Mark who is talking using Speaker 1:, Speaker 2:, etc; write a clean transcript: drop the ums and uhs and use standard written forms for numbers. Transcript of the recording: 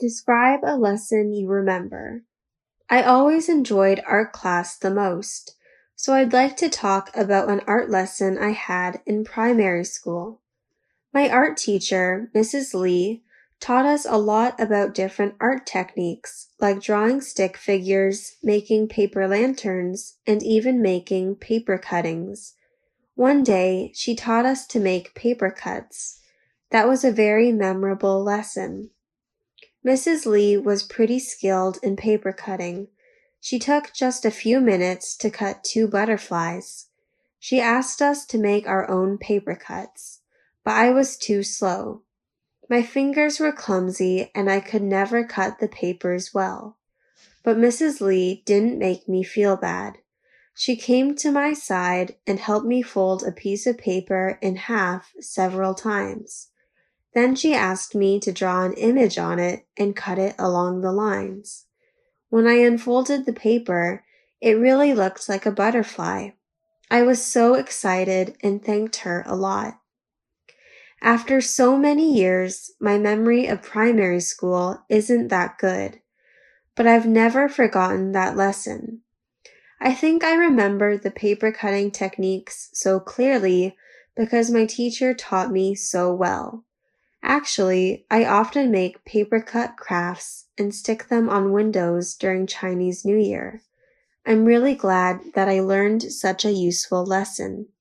Speaker 1: Describe a lesson you remember. I always enjoyed art class the most, so I'd like to talk about an art lesson I had in primary school. My art teacher, Mrs. Lee, taught us a lot about different art techniques, like drawing stick figures, making paper lanterns, and even making paper cuttings. One day, she taught us to make paper cuts. That was a very memorable lesson. Mrs. Lee was pretty skilled in paper cutting. She took just a few minutes to cut 2 butterflies. She asked us to make our own paper cuts, but I was too slow. My fingers were clumsy and I could never cut the papers well. But Mrs. Lee didn't make me feel bad. She came to my side and helped me fold a piece of paper in half several times. Then she asked me to draw an image on it and cut it along the lines. When I unfolded the paper, it really looked like a butterfly. I was so excited and thanked her a lot. After so many years, my memory of primary school isn't that good, but I've never forgotten that lesson. I think I remember the paper cutting techniques so clearly because my teacher taught me so well. Actually, I often make paper cut crafts and stick them on windows during Chinese New Year. I'm really glad that I learned such a useful lesson.